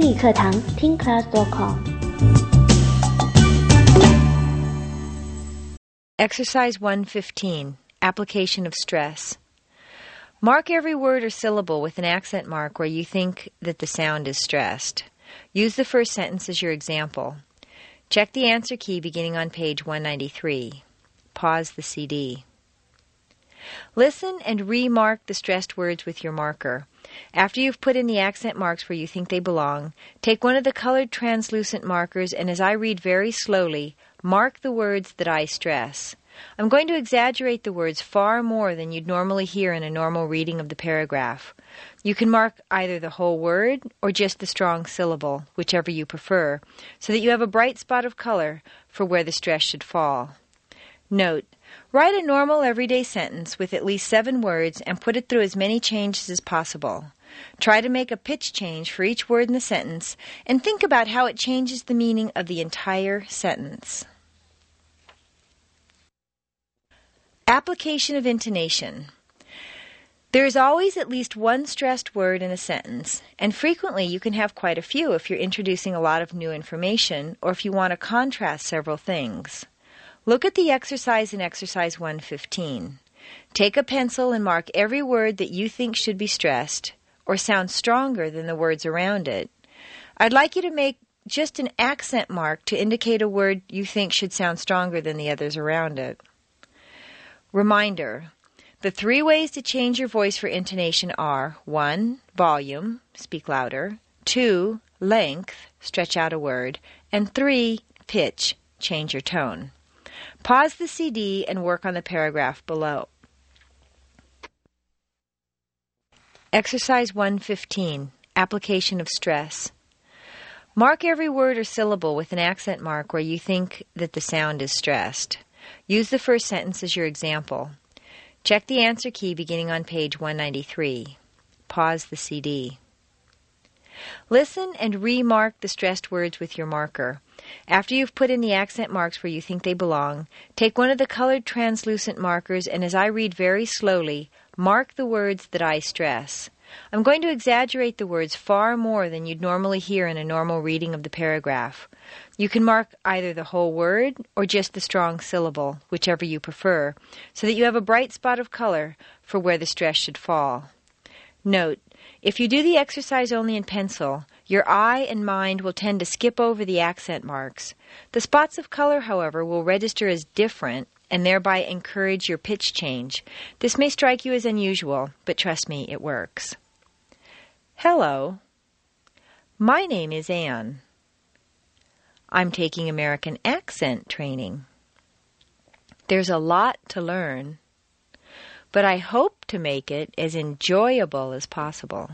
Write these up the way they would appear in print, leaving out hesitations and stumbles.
英语课堂听 class.com。 Exercise 115, Application of Stress. Mark every word or syllable with an accent mark where you think that the sound is stressed. Use the first sentence as your example. Check the answer key beginning on page 193. Pause the CD. Listen and remark the stressed words with your marker. After you've put in the accent marks where you think they belong, take one of the colored translucent markers and as I read very slowly, mark the words that I stress. I'm going to exaggerate the words far more than you'd normally hear in a normal reading of the paragraph. You can mark either the whole word or just the strong syllable, whichever you prefer, so that you have a bright spot of color for where the stress should fall. Note, write a normal everyday sentence with at least 7 words and put it through as many changes as possible. Try to make a pitch change for each word in the sentence and think about how it changes the meaning of the entire sentence. Application of intonation. There is always at least one stressed word in a sentence, and frequently you can have quite a few if you're introducing a lot of new information or if you want to contrast several things. Look at the exercise in Exercise 115. Take a pencil and mark every word that you think should be stressed or sound stronger than the words around it. I'd like you to make just an accent mark to indicate a word you think should sound stronger than the others around it. Reminder, the 3 ways to change your voice for intonation are 1. Volume, speak louder, 2. Length, stretch out a word, and 3. Pitch, change your tone. Pause the CD and work on the paragraph below. Exercise 115, Application of Stress. Mark every word or syllable with an accent mark where you think that the sound is stressed. Use the first sentence as your example. Check the answer key beginning on page 193. Pause the CD. Listen and remark the stressed words with your marker. After you've put in the accent marks where you think they belong, take one of the colored translucent markers and as I read very slowly, mark the words that I stress. I'm going to exaggerate the words far more than you'd normally hear in a normal reading of the paragraph. You can mark either the whole word or just the strong syllable, whichever you prefer, so that you have a bright spot of color for where the stress should fall. Note, if you do the exercise only in pencil, your eye and mind will tend to skip over the accent marks. The spots of color, however, will register as different and thereby encourage your pitch change. This may strike you as unusual, but trust me, it works. Hello. My name is Anne. I'm taking American accent training. There's a lot to learn, but I hope to make it as enjoyable as possible.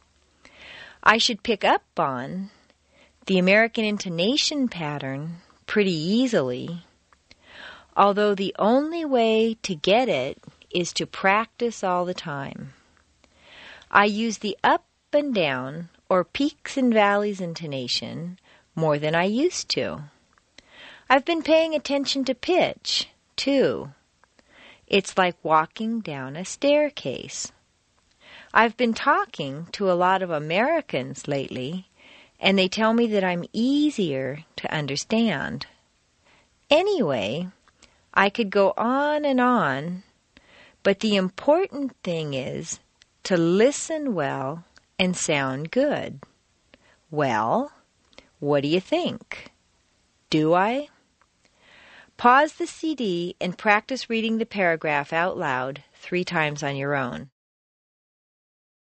I should pick up on the American intonation pattern pretty easily, although the only way to get it is to practice all the time. I use the up and down or peaks and valleys intonation more than I used to. I've been paying attention to pitch, too. It's like walking down a staircase. I've been talking to a lot of Americans lately, and they tell me that I'm easier to understand. Anyway, I could go on, but the important thing is to listen well and sound good. Well, what do you think? Do I? Pause the CD and practice reading the paragraph out loud 3 times on your own.